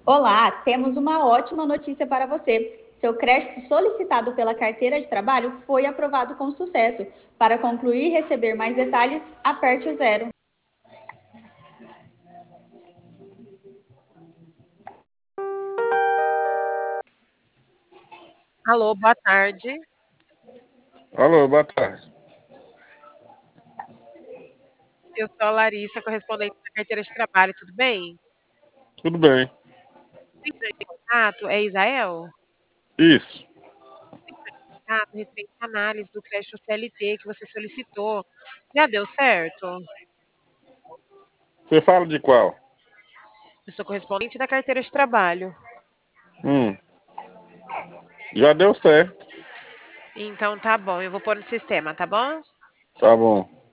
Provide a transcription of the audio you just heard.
Olá, temos uma ótima notícia para você. Seu crédito solicitado pela carteira de trabalho foi aprovado com sucesso. Para concluir e receber mais detalhes, aperte o zero. Alô, boa tarde. Alô, boa tarde. Eu sou a Larissa, correspondente da carteira de trabalho, tudo bem? Tudo bem? Contato é Isael? Isso. Contato referente à análise do crédito CLT que você solicitou. Já deu certo? Você fala de qual? Eu sou correspondente da carteira de trabalho. Hum, já deu certo. Então tá bom, eu vou pôr no sistema, tá bom? Tá bom.